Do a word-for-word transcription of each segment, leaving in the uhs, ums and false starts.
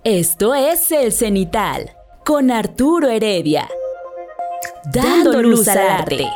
Esto es El Cenital, con Arturo Heredia. Dando luz al arte.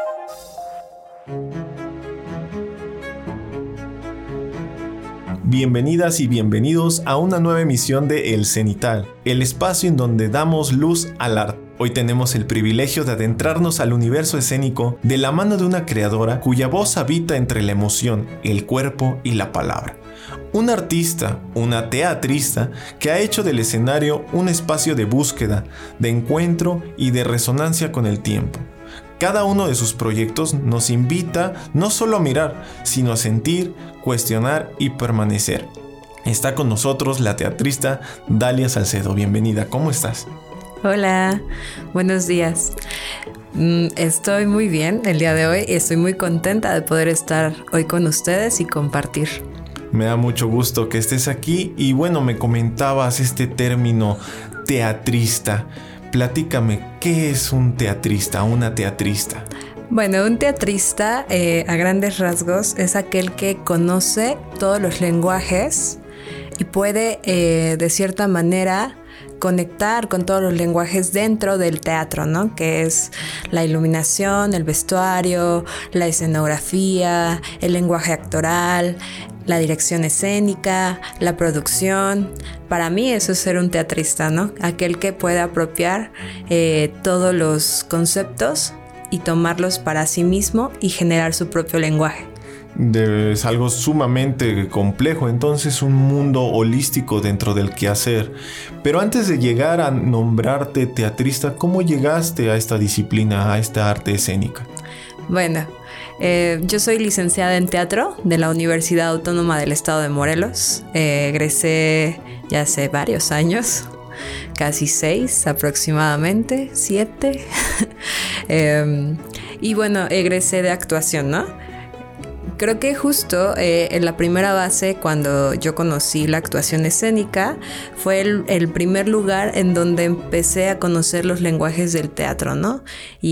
Bienvenidas y bienvenidos a una nueva emisión de El Cenital, el espacio en donde damos luz al arte. Hoy tenemos el privilegio de adentrarnos al universo escénico de la mano de una creadora cuya voz habita entre la emoción, el cuerpo y la palabra. Un artista, una teatrista que ha hecho del escenario un espacio de búsqueda, de encuentro y de resonancia con el tiempo. Cada uno de sus proyectos nos invita no solo a mirar, sino a sentir, cuestionar y permanecer. Está con nosotros la teatrista Dalia Salcedo. Bienvenida, ¿cómo estás? Hola, buenos días. Estoy muy bien el día de hoy y estoy muy contenta de poder estar hoy con ustedes y compartir. Me da mucho gusto que estés aquí y bueno, me comentabas este término teatrista. Platícame, ¿qué es un teatrista, una teatrista? Bueno, un teatrista eh, a grandes rasgos es aquel que conoce todos los lenguajes y puede eh, de cierta manera conectar con todos los lenguajes dentro del teatro, ¿no? Que es la iluminación, el vestuario, la escenografía, el lenguaje actoral, la dirección escénica, la producción. Para mí eso es ser un teatrista, ¿no? Aquel que puede apropiar eh, todos los conceptos y tomarlos para sí mismo y generar su propio lenguaje. Es algo sumamente complejo, entonces un mundo holístico dentro del quehacer. Pero antes de llegar a nombrarte teatrista, ¿cómo llegaste a esta disciplina, a esta arte escénica? Bueno, eh, yo soy licenciada en teatro de la Universidad Autónoma del Estado de Morelos. Eh, egresé ya hace varios años, casi seis aproximadamente, siete. eh, y bueno, egresé de actuación, ¿no? Creo que justo eh, en la primera base, cuando yo conocí la actuación escénica, fue el, el primer lugar en donde empecé a conocer los lenguajes del teatro, ¿no?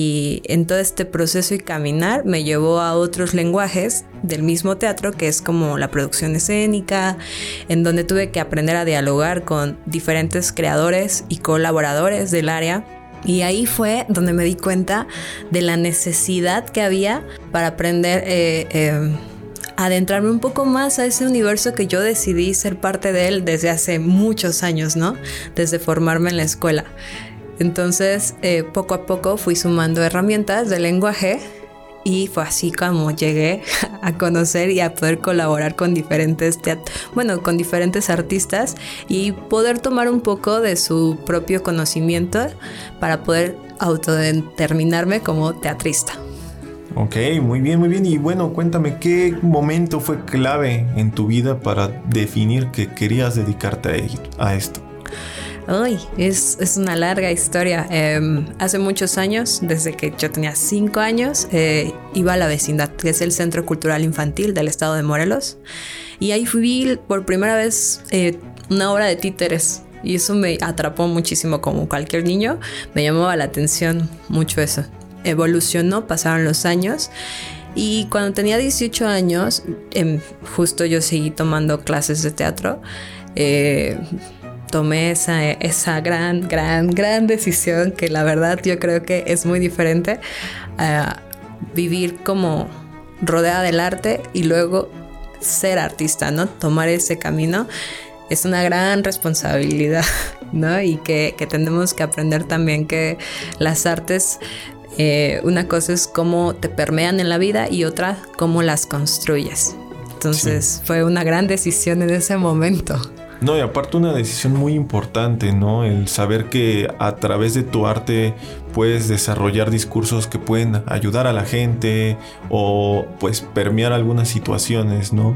Y en todo este proceso y caminar me llevó a otros lenguajes del mismo teatro, que es como la producción escénica, en donde tuve que aprender a dialogar con diferentes creadores y colaboradores del área. Y ahí fue donde me di cuenta de la necesidad que había para aprender eh, eh, a adentrarme un poco más a ese universo que yo decidí ser parte de él desde hace muchos años, ¿no? Desde formarme en la escuela. Entonces, eh, poco a poco fui sumando herramientas de lenguaje y fue así como llegué a conocer y a poder colaborar con diferentes teat- bueno, con diferentes artistas y poder tomar un poco de su propio conocimiento para poder autodeterminarme como teatrista. Ok, muy bien, muy bien. Y bueno, cuéntame, ¿qué momento fue clave en tu vida para definir que querías dedicarte a, ello, a esto? Ay, es, es una larga historia. Eh, hace muchos años, desde que yo tenía cinco años, eh, iba a La Vecindad, que es el Centro Cultural Infantil del Estado de Morelos. Y ahí fui por primera vez eh, una obra de títeres. Y eso me atrapó muchísimo, como cualquier niño. Me llamaba la atención mucho eso. Evolucionó, pasaron los años. Y cuando tenía dieciocho años, eh, justo yo seguí tomando clases de teatro. Eh... Tomé esa, esa gran, gran, gran decisión que la verdad yo creo que es muy diferente a vivir como rodeada del arte y luego ser artista, ¿no? Tomar ese camino es una gran responsabilidad, ¿no? Y que, que tenemos que aprender también que las artes, eh, una cosa es cómo te permean en la vida y otra cómo las construyes. Entonces sí. Fue una gran decisión en ese momento. No, y aparte una decisión muy importante, ¿no? El saber que a través de tu arte puedes desarrollar discursos que pueden ayudar a la gente o pues permear algunas situaciones, ¿no?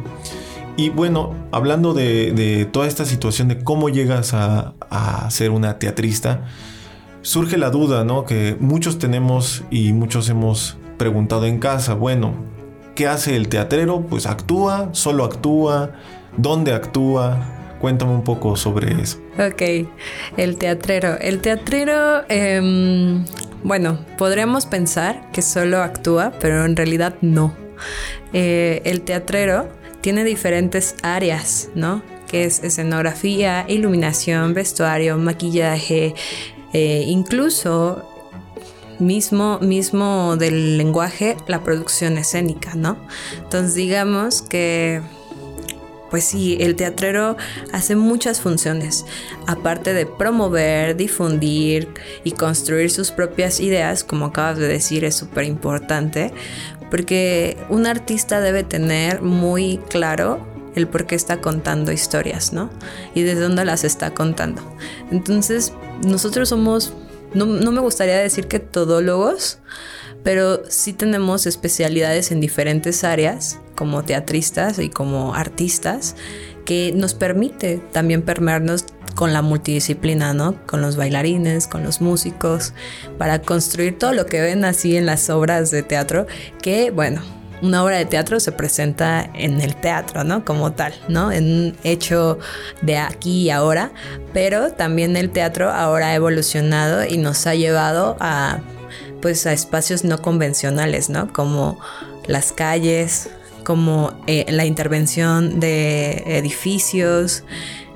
Y bueno, hablando de, de toda esta situación de cómo llegas a, a ser una teatrista, surge la duda, ¿no? Que muchos tenemos y muchos hemos preguntado en casa, bueno, ¿qué hace el teatrero? Pues actúa, solo actúa, ¿dónde actúa? Cuéntame un poco sobre eso. Ok, el teatrero. El teatrero, eh, bueno, podríamos pensar que solo actúa, pero en realidad no. Eh, el teatrero tiene diferentes áreas, ¿no? que es escenografía, iluminación, vestuario, maquillaje, eh, incluso mismo, mismo del lenguaje, la producción escénica, ¿no? Entonces digamos que pues sí, el teatrero hace muchas funciones, aparte de promover, difundir y construir sus propias ideas, como acabas de decir, es súper importante, porque un artista debe tener muy claro el por qué está contando historias, ¿no? Y desde dónde las está contando. Entonces, nosotros somos, no, no me gustaría decir que todólogos, pero sí tenemos especialidades en diferentes áreas, como teatristas y como artistas, que nos permite también permearnos con la multidisciplina, ¿no? Con los bailarines, con los músicos, para construir todo lo que ven así en las obras de teatro, que, bueno, una obra de teatro se presenta en el teatro, ¿no? Como tal, ¿no? En un hecho de aquí y ahora, pero también el teatro ahora ha evolucionado y nos ha llevado a, pues, a espacios no convencionales, ¿no? Como las calles, como eh, la intervención de edificios,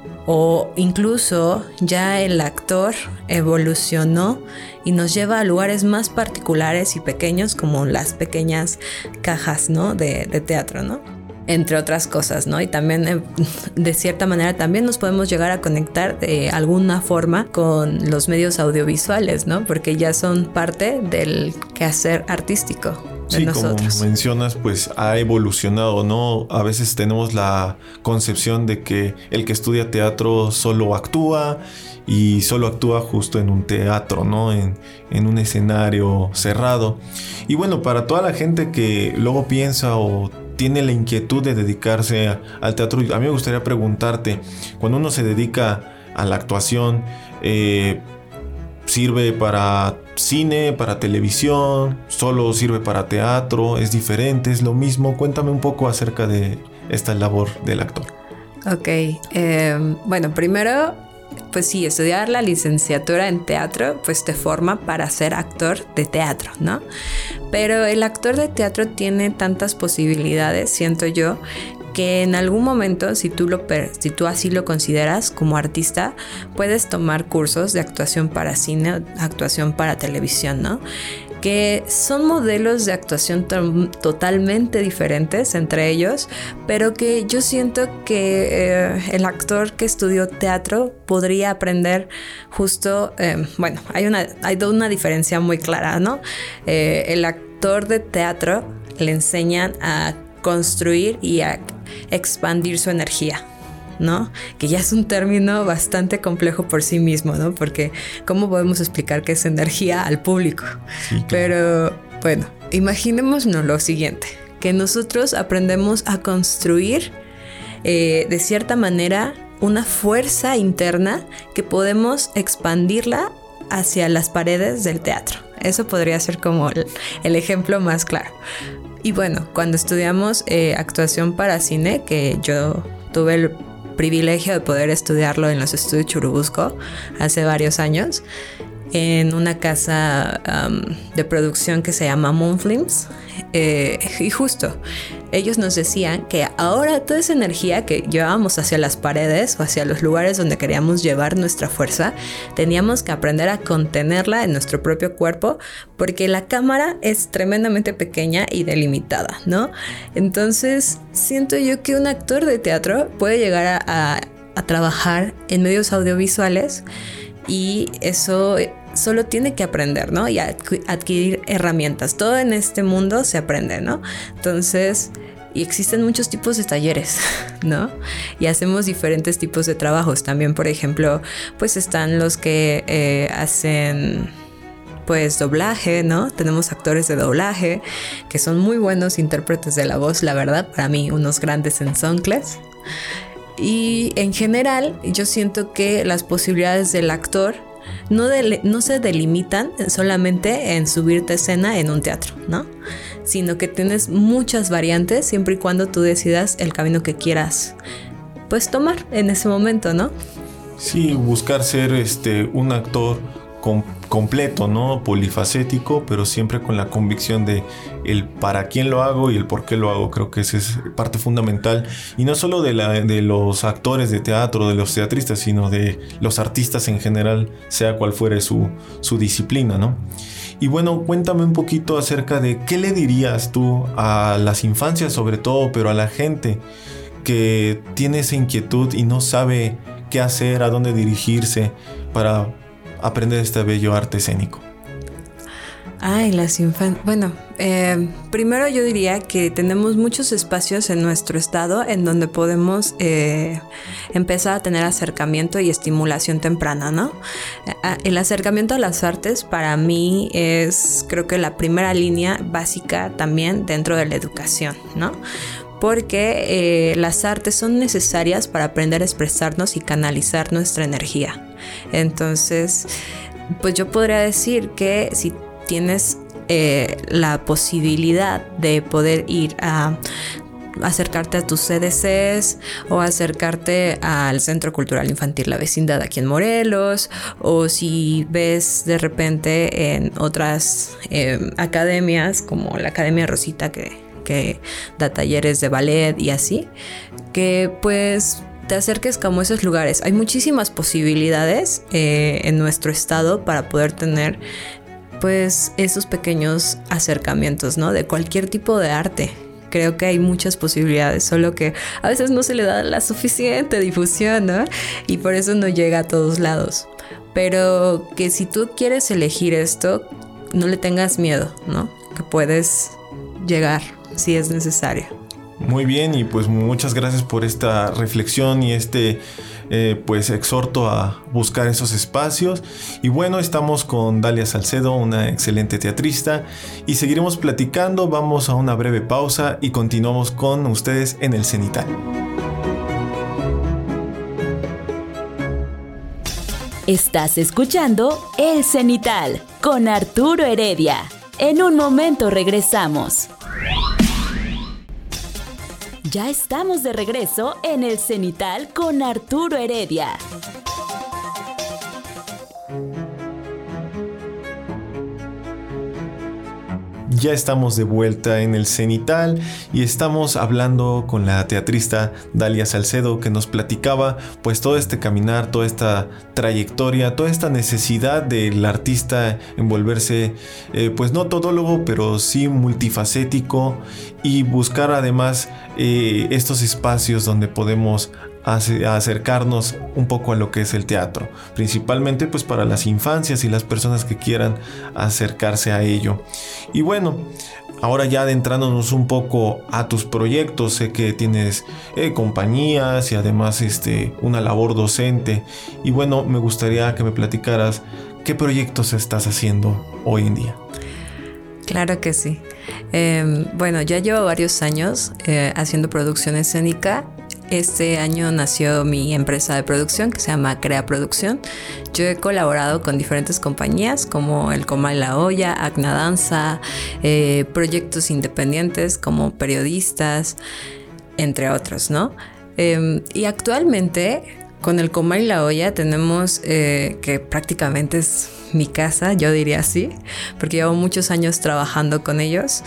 o incluso ya el actor evolucionó y nos lleva a lugares más particulares y pequeños, como las pequeñas cajas, ¿no? de, de teatro, ¿no? Entre otras cosas, ¿no? Y también, eh, de cierta manera, también nos podemos llegar a conectar de alguna forma con los medios audiovisuales, ¿no? Porque ya son parte del quehacer artístico. Sí, nosotros. Como mencionas, pues ha evolucionado, ¿no? A veces tenemos la concepción de que el que estudia teatro solo actúa y solo actúa justo en un teatro, ¿no? En, en un escenario cerrado. Y bueno, para toda la gente que luego piensa o tiene la inquietud de dedicarse a, al teatro, a mí me gustaría preguntarte, cuando uno se dedica a la actuación, eh, ¿sirve para cine, para televisión? ¿Solo sirve para teatro? ¿Es diferente? ¿Es lo mismo? Cuéntame un poco acerca de esta labor del actor. Ok, eh, bueno, primero, pues sí, estudiar la licenciatura en teatro, pues te forma para ser actor de teatro, ¿no? Pero el actor de teatro tiene tantas posibilidades, siento yo, que en algún momento, si tú, lo, si tú así lo consideras como artista, puedes tomar cursos de actuación para cine, actuación para televisión, ¿no? Que son modelos de actuación to- totalmente diferentes entre ellos, pero que yo siento que eh, el actor que estudió teatro podría aprender justo, eh, bueno, hay una, hay una diferencia muy clara, ¿no? Eh, el actor de teatro le enseñan a construir y a expandir su energía, ¿no? Que ya es un término bastante complejo por sí mismo, ¿no? Porque ¿cómo podemos explicar qué es energía al público? Sí, claro. Pero bueno, imaginémonos lo siguiente, que nosotros aprendemos a construir eh, de cierta manera una fuerza interna que podemos expandirla hacia las paredes del teatro. Eso podría ser como el, el ejemplo más claro. Y bueno, cuando estudiamos eh, actuación para cine, que yo tuve el privilegio de poder estudiarlo en los estudios Churubusco hace varios años, en una casa um, de producción que se llama Moonfilms, eh, y justo ellos nos decían que ahora toda esa energía que llevábamos hacia las paredes o hacia los lugares donde queríamos llevar nuestra fuerza, teníamos que aprender a contenerla en nuestro propio cuerpo, porque la cámara es tremendamente pequeña y delimitada, ¿no? Entonces siento yo que un actor de teatro puede llegar a, a, a trabajar en medios audiovisuales, y eso solo tiene que aprender, ¿no? Y adquirir herramientas. Todo en este mundo se aprende, ¿no? Entonces, y existen muchos tipos de talleres, ¿no? Y hacemos diferentes tipos de trabajos. También, por ejemplo, pues están los que eh, hacen pues doblaje, ¿no? Tenemos actores de doblaje que son muy buenos intérpretes de la voz, la verdad, para mí unos grandes ensoncles. Y en general yo siento que las posibilidades del actor no, de, no se delimitan solamente en subirte a escena en un teatro, ¿no? Sino que tienes muchas variantes siempre y cuando tú decidas el camino que quieras pues tomar en ese momento, ¿no? Sí, buscar ser este, un actor com- completo, ¿no? Polifacético, pero siempre con la convicción de el para quién lo hago y el por qué lo hago. Creo que esa es parte fundamental, y no solo de, la, de los actores de teatro, de los teatristas, sino de los artistas en general, sea cual fuere su, su disciplina, ¿no? Y bueno, cuéntame un poquito acerca de qué le dirías tú a las infancias sobre todo, pero a la gente que tiene esa inquietud y no sabe qué hacer, a dónde dirigirse para aprender este bello arte escénico. Ay, las infancias. Bueno, eh, primero yo diría que tenemos muchos espacios en nuestro estado en donde podemos eh, empezar a tener acercamiento y estimulación temprana, ¿no? El acercamiento a las artes para mí es, creo que la primera línea básica también dentro de la educación, ¿no? Porque eh, las artes son necesarias para aprender a expresarnos y canalizar nuestra energía. Entonces, pues yo podría decir que si tienes eh, la posibilidad de poder ir a acercarte a tus C D Cs o acercarte al Centro Cultural Infantil La Vecindad aquí en Morelos, o si ves de repente en otras eh, academias como la Academia Rosita que, que da talleres de ballet y así, que pues te acerques como a esos lugares. Hay muchísimas posibilidades eh, en nuestro estado para poder tener pues esos pequeños acercamientos, ¿no? De cualquier tipo de arte. Creo que hay muchas posibilidades, solo que a veces no se le da la suficiente difusión, ¿no? Y por eso no llega a todos lados. Pero que si tú quieres elegir esto, no le tengas miedo, ¿no? Que puedes llegar si es necesario. Muy bien, y pues muchas gracias por esta reflexión y este eh, pues exhorto a buscar esos espacios. Y bueno, estamos con Dalia Salcedo, una excelente teatrista, y seguiremos platicando. Vamos a una breve pausa y continuamos con ustedes en el Cenital. Estás escuchando El Cenital con Arturo Heredia. En un momento regresamos. Ya estamos de regreso en El Cenital con Arturo Heredia. Ya estamos de vuelta en el Cenital y estamos hablando con la teatrista Dalia Salcedo, que nos platicaba pues todo este caminar, toda esta trayectoria, toda esta necesidad del artista en volverse eh, pues no todólogo, pero sí multifacético, y buscar además eh, estos espacios donde podemos acercarnos un poco a lo que es el teatro, principalmente pues para las infancias y las personas que quieran acercarse a ello. Y bueno, ahora ya adentrándonos un poco a tus proyectos, sé que tienes eh, compañías y además este, una labor docente, y bueno, me gustaría que me platicaras qué proyectos estás haciendo hoy en día. Claro que sí. Eh, bueno, ya llevo varios años eh, haciendo producción escénica. Este año nació mi empresa de producción que se llama Crea Producción. Yo he colaborado con diferentes compañías como El Comal La Olla, Acna Danza, eh, proyectos independientes como periodistas, entre otros, ¿no? Eh, y actualmente con El Comal La Olla tenemos eh, que prácticamente es mi casa, yo diría así, porque llevo muchos años trabajando con ellos.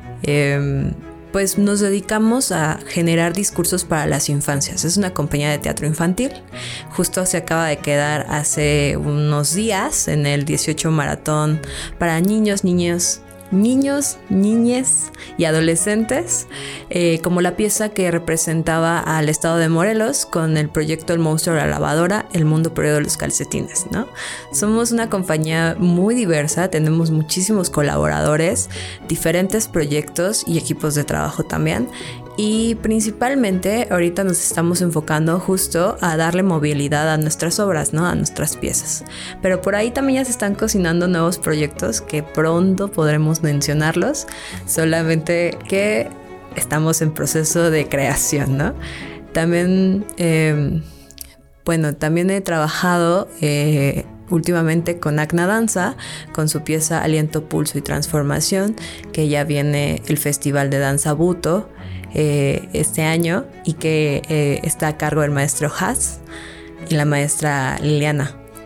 Eh, Pues nos dedicamos a generar discursos para las infancias. Es una compañía de teatro infantil. Justo se acaba de quedar hace unos días en el dieciocho maratón para niños, niños, niños, niñes y adolescentes, eh, como la pieza que representaba al estado de Morelos con el proyecto El Monstruo de la Lavadora, El Mundo Perdido de los Calcetines, ¿no? Somos una compañía muy diversa, tenemos muchísimos colaboradores, diferentes proyectos y equipos de trabajo también. Y principalmente ahorita nos estamos enfocando justo a darle movilidad a nuestras obras, ¿no? A nuestras piezas. Pero por ahí también ya se están cocinando nuevos proyectos que pronto podremos mencionarlos, solamente que estamos en proceso de creación, ¿no? También, eh, bueno, también he trabajado eh, últimamente con Acna Danza, con su pieza Aliento, Pulso y Transformación, que ya viene el Festival de Danza Buto Eh, este año, y que eh, está a cargo del maestro Haas y la maestra Liliana.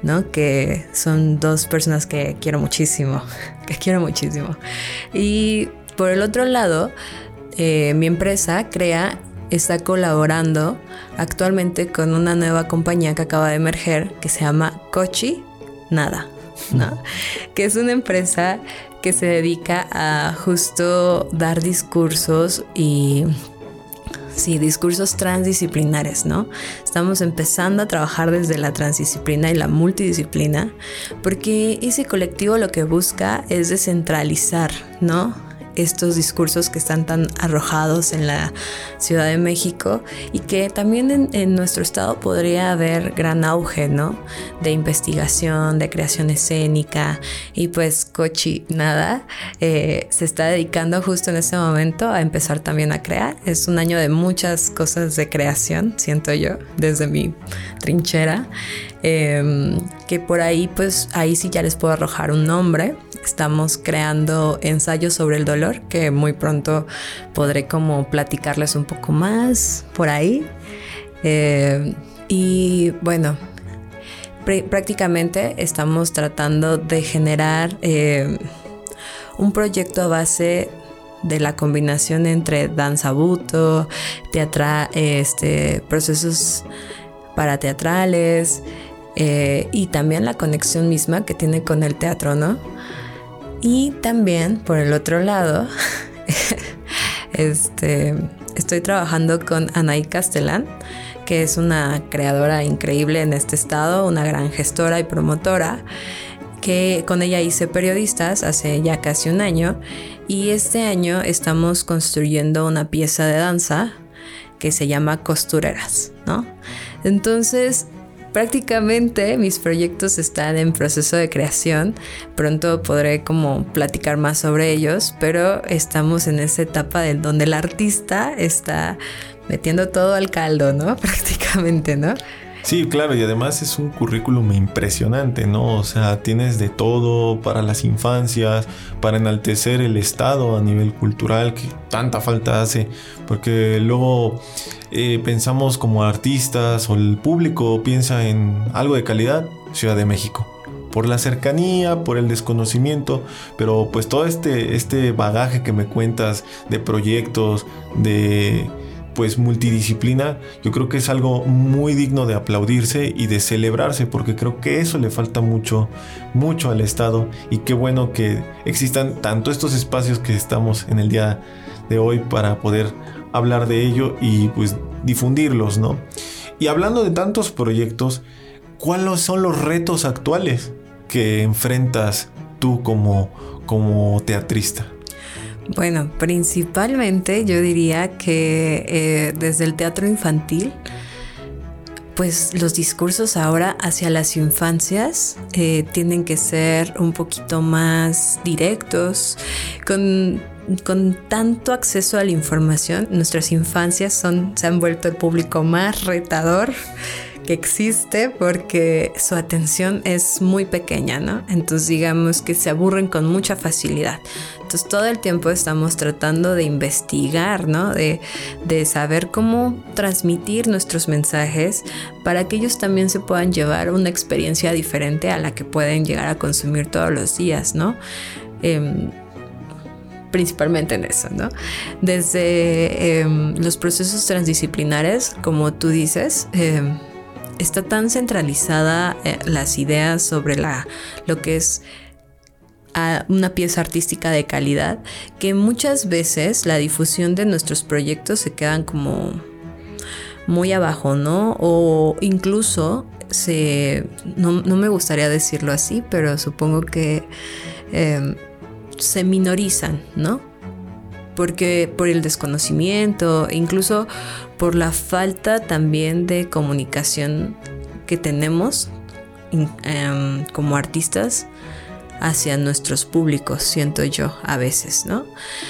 ¿no? Que son dos personas que quiero muchísimo, que quiero muchísimo. Y por el otro lado, eh, mi empresa, Crea, está colaborando actualmente con una nueva compañía que acaba de emerger que se llama Cochi Nada, ¿no? Que es una empresa que se dedica a justo dar discursos y... Sí, discursos transdisciplinares, ¿no? Estamos empezando a trabajar desde la transdisciplina y la multidisciplina porque ese colectivo lo que busca es descentralizar, ¿no? Estos discursos que están tan arrojados en la Ciudad de México y que también en, en nuestro estado podría haber gran auge, ¿no? De investigación, de creación escénica y pues Cochi Nada eh, se está dedicando justo en este momento a empezar también a crear. Es un año de muchas cosas de creación, siento yo, desde mi trinchera, eh, que por ahí pues ahí sí ya les puedo arrojar un nombre. Estamos creando ensayos sobre el dolor que muy pronto podré como platicarles un poco más por ahí. Eh, y bueno, pr- prácticamente estamos tratando de generar eh, un proyecto a base de la combinación entre danza buto, teatra, este, procesos parateatrales eh, y también la conexión misma que tiene con el teatro, ¿no? Y también, por el otro lado, este, estoy trabajando con Anaí Castelán, que es una creadora increíble en este estado, una gran gestora y promotora, que con ella hice Periodistas hace ya casi un año. Y este año estamos construyendo una pieza de danza que se llama Costureras, ¿no? Entonces... prácticamente mis proyectos están en proceso de creación. Pronto podré como platicar más sobre ellos, pero estamos en esa etapa de donde el artista está metiendo todo al caldo, ¿no? Prácticamente, ¿no? Sí, claro, y además es un currículum impresionante, ¿no? O sea, tienes de todo para las infancias, para enaltecer el estado a nivel cultural que tanta falta hace, porque luego eh, pensamos como artistas o el público piensa en algo de calidad, Ciudad de México, por la cercanía, por el desconocimiento, pero pues todo este, este bagaje que me cuentas de proyectos, de... pues multidisciplina, yo creo que es algo muy digno de aplaudirse y de celebrarse, porque creo que eso le falta mucho, mucho al estado, y qué bueno que existan tanto estos espacios que estamos en el día de hoy para poder hablar de ello y pues difundirlos, ¿no? Y hablando de tantos proyectos, ¿cuáles son los retos actuales que enfrentas tú como, como teatrista? Bueno, principalmente yo diría que eh, desde el teatro infantil, pues los discursos ahora hacia las infancias eh, tienen que ser un poquito más directos, con, con tanto acceso a la información. Nuestras infancias son, se han vuelto el público más retador que existe porque su atención es muy pequeña, ¿no? Entonces digamos que se aburren con mucha facilidad. Entonces todo el tiempo estamos tratando de investigar, ¿no? De, de saber cómo transmitir nuestros mensajes para que ellos también se puedan llevar una experiencia diferente a la que pueden llegar a consumir todos los días, ¿no? Eh, principalmente en eso, ¿no? Desde eh, los procesos transdisciplinares, como tú dices, eh, está tan centralizada eh, las ideas sobre la, lo que es a una pieza artística de calidad, que muchas veces la difusión de nuestros proyectos se quedan como muy abajo, ¿no? O incluso se, no, no me gustaría decirlo así, pero supongo que eh, se minorizan, ¿no? Porque por el desconocimiento, incluso por la falta también de comunicación que tenemos um, como artistas hacia nuestros públicos, siento yo a veces, ¿no?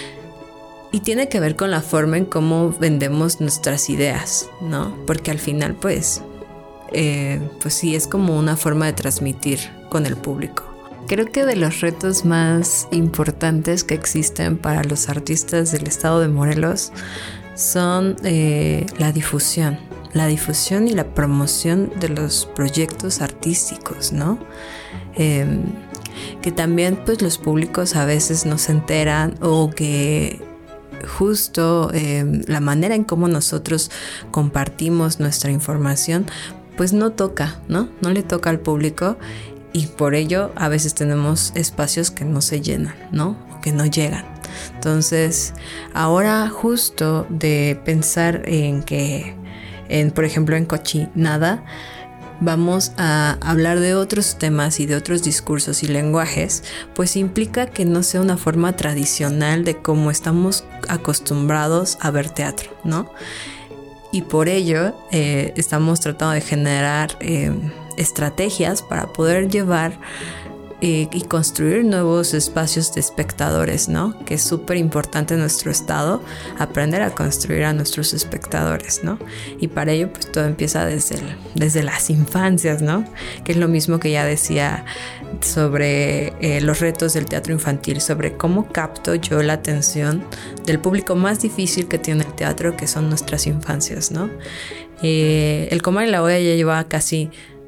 Y tiene que ver con la forma en cómo vendemos nuestras ideas, ¿no? Porque al final, pues, eh, pues sí, es como una forma de transmitir con el público. Creo que de los retos más importantes que existen para los artistas del estado de Morelos son eh, la difusión, la difusión y la promoción de los proyectos artísticos, ¿no? Eh, que también pues los públicos a veces no se enteran, o que justo eh, la manera en cómo nosotros compartimos nuestra información pues no toca, ¿no? No le toca al público, y por ello a veces tenemos espacios que no se llenan, ¿no? O que no llegan. Entonces, ahora justo de pensar en que, en, por ejemplo, en Cochinada, vamos a hablar de otros temas y de otros discursos y lenguajes, pues implica que no sea una forma tradicional de cómo estamos acostumbrados a ver teatro, ¿no? Y por ello eh, estamos tratando de generar eh, estrategias para poder llevar eh, y construir nuevos espacios de espectadores, ¿no? Que es súper importante en nuestro estado, aprender a construir a nuestros espectadores, ¿no? Y para ello pues todo empieza desde, el, desde las infancias, ¿no? Que es lo mismo que ya decía sobre eh, los retos del teatro infantil, sobre cómo capto yo la atención del público más difícil que tiene el teatro, que son nuestras infancias, ¿no? Eh, el Comal y la Olla ya lleva casi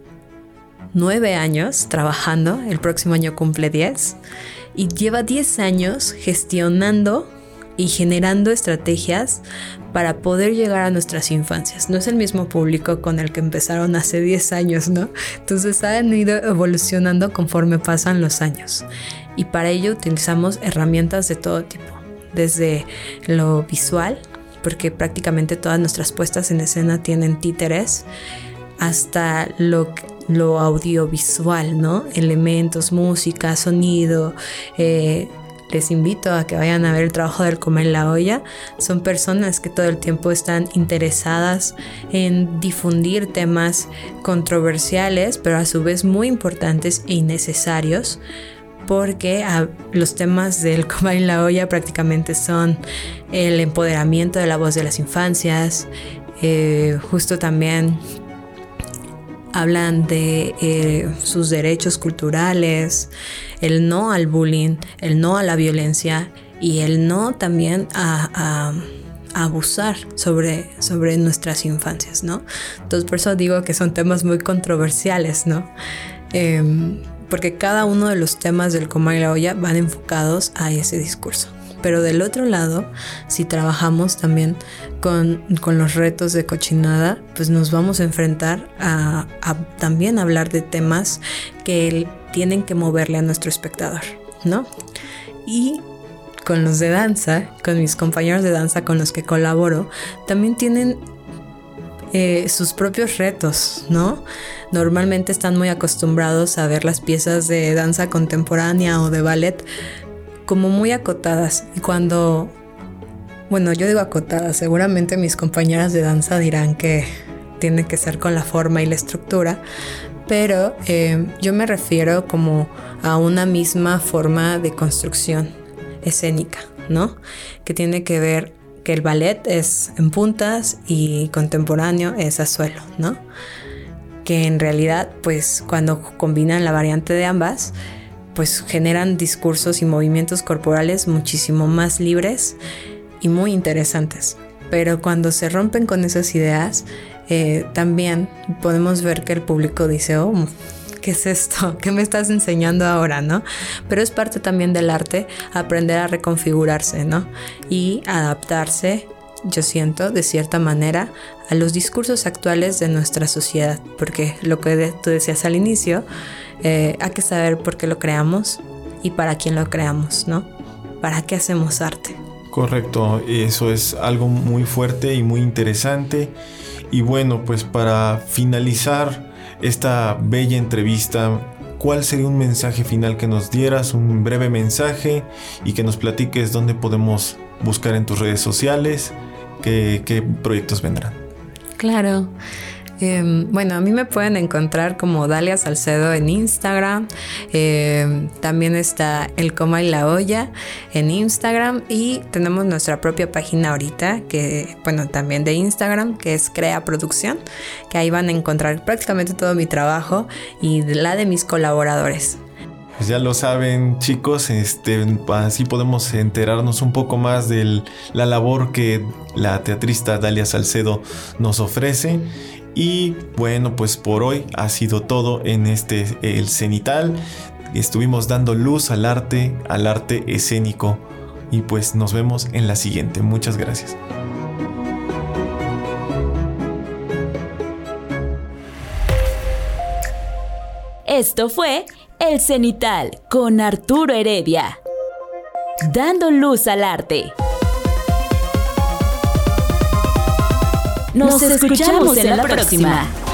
nueve años trabajando, el próximo año cumple diez, y lleva diez años gestionando y generando estrategias para poder llegar a nuestras infancias. No es el mismo público con el que empezaron hace diez años, ¿no? Entonces han ido evolucionando conforme pasan los años. Y para ello utilizamos herramientas de todo tipo, desde lo visual, porque prácticamente todas nuestras puestas en escena tienen títeres, hasta lo, lo audiovisual, ¿no? Elementos, música, sonido. Eh, les invito a que vayan a ver el trabajo del Comal y la Olla. Son personas que todo el tiempo están interesadas en difundir temas controversiales, pero a su vez muy importantes e innecesarios, porque a, los temas del Comal y la Olla prácticamente son el empoderamiento de la voz de las infancias, eh, justo también hablan de eh, sus derechos culturales, el no al bullying, el no a la violencia y el no también a, a, a abusar sobre, sobre nuestras infancias, ¿no? Entonces por eso digo que son temas muy controversiales, ¿no? Eh, porque cada uno de los temas del Comal y la Olla van enfocados a ese discurso. Pero del otro lado, si trabajamos también con, con los retos de Cochinada, pues nos vamos a enfrentar a, a también hablar de temas que tienen que moverle a nuestro espectador, ¿no? Y con los de danza, con mis compañeros de danza con los que colaboro, también tienen eh, sus propios retos, ¿no? Normalmente están muy acostumbrados a ver las piezas de danza contemporánea o de ballet como muy acotadas, y cuando, bueno, yo digo acotadas, seguramente mis compañeras de danza dirán que tiene que ser con la forma y la estructura, pero eh, yo me refiero como a una misma forma de construcción escénica, ¿no? Que tiene que ver que el ballet es en puntas y contemporáneo es a suelo, ¿no? Que en realidad, pues cuando combinan la variante de ambas, pues generan discursos y movimientos corporales muchísimo más libres y muy interesantes. Pero cuando se rompen con esas ideas, eh, también podemos ver que el público dice, oh, ¿qué es esto? ¿Qué me estás enseñando ahora, no? Pero es parte también del arte aprender a reconfigurarse, ¿no? Y adaptarse, yo siento, de cierta manera, a los discursos actuales de nuestra sociedad. Porque lo que tú decías al inicio, Eh, hay que saber por qué lo creamos y para quién lo creamos, ¿no? ¿Para qué hacemos arte? Correcto, eso es algo muy fuerte y muy interesante. Y bueno, pues para finalizar esta bella entrevista, ¿cuál sería un mensaje final que nos dieras? Un breve mensaje y que nos platiques dónde podemos buscar en tus redes sociales, qué, qué proyectos vendrán. Claro. Eh, bueno, a mí me pueden encontrar como Dalia Salcedo en Instagram. Eh, también está el Comal y la Olla en Instagram, y tenemos nuestra propia página ahorita, que bueno, también de Instagram, que es Crea Producción, que ahí van a encontrar prácticamente todo mi trabajo y la de mis colaboradores. Pues ya lo saben, chicos, este, así podemos enterarnos un poco más de la labor que la teatrista Dalia Salcedo nos ofrece. Y bueno, pues por hoy ha sido todo en este El Cenital. Estuvimos dando luz al arte, al arte escénico. Y pues nos vemos en la siguiente. Muchas gracias. Esto fue El Cenital con Arturo Heredia, dando luz al arte. Nos, Nos escuchamos en la próxima.